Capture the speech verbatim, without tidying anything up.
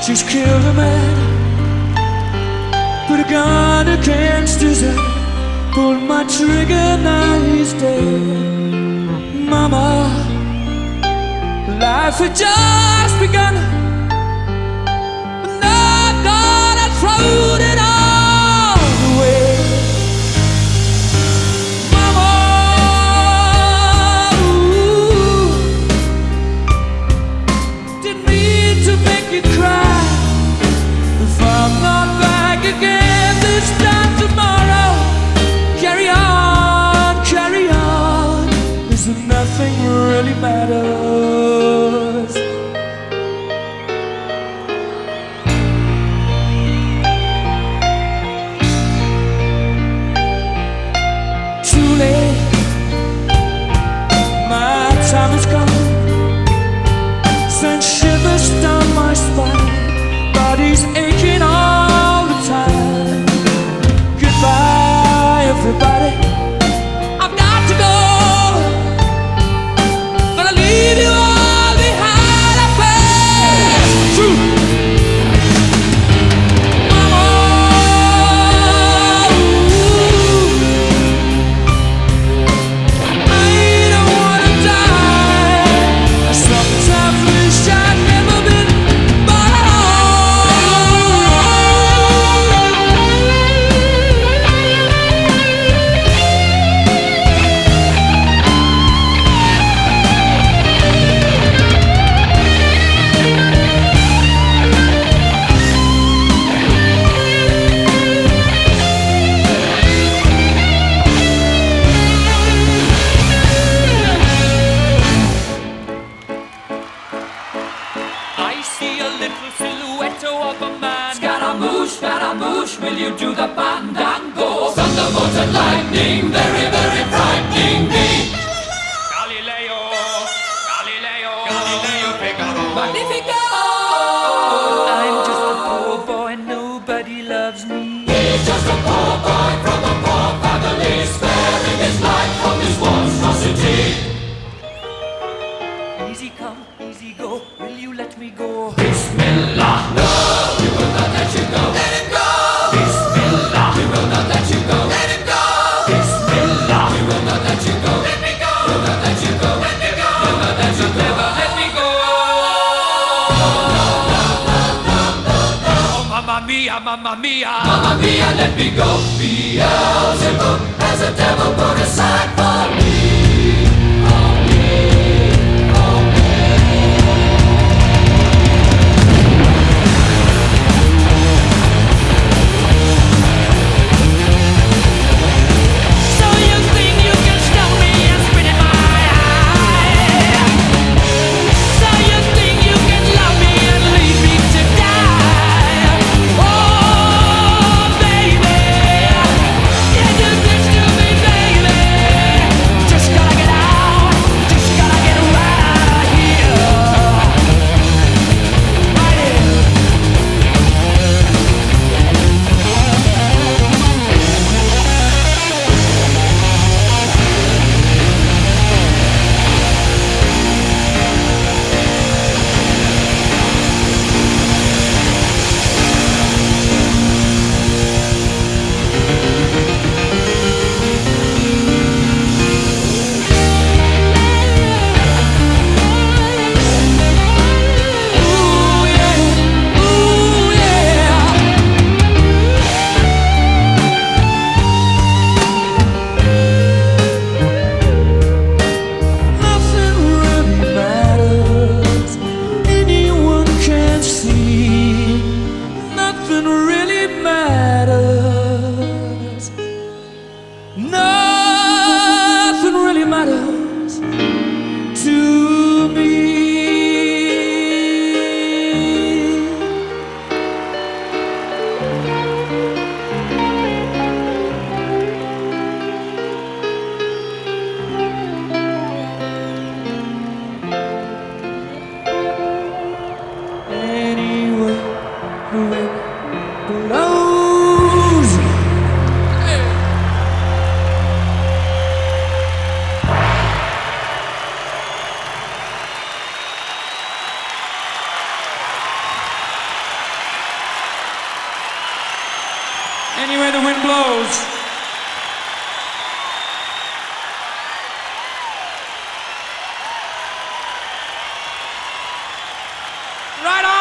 just killed a man, put a gun against his head, pulled my trigger, now he's dead. Mama, life had just begun, but now God had thrown it all away. Mama, ooh, didn't mean to make you cry. If I'm not back again this time tomorrow, carry on, carry on, 'cause nothing really matters. Too late, my time is gone. Send shivers down my spine, body's aching all the time. Goodbye, everybody, I've got to go. Gonna leave you all behind. I pass through. Mama, ooh, I don't wanna die. I sometimes wish I'd never been born at I see a little silhouette of a man. Scaramouche, Scaramouche, will you do the fandango? Thunderbolt and lightning, very, very frightening me. Galileo, Galileo, Galileo Figaro. Magnifico! I'm just a poor boy, nobody loves me. He's just a poor boy from a poor family, sparing his life from this monstrosity. Easy come, easy go, will you let me go? Bismillah, no, we will not let you go. Let him go! Bismillah, we will not let you go. Let him go! Bismillah, we will not let you go. Let me go! We'll not let you go. Let me go! We'll not let you go. Never let me go. Oh, mamma mia, mamma mia, mamma mia, let me go. Beelzebub has a devil put aside for me. For me, for me. So you think you can stop me and spit in my eye? So you think you can love me and leave me to die? Oh, baby, you do this to me, baby. Just gotta get out, just gotta get right out of here. Right here. Ooh, yeah, ooh, yeah. Nothing really matters. Anyone can see. Nothing really matters. Nothing really matters to me. Anyway, the wind blows. Hey. Anywhere the wind blows. Right on!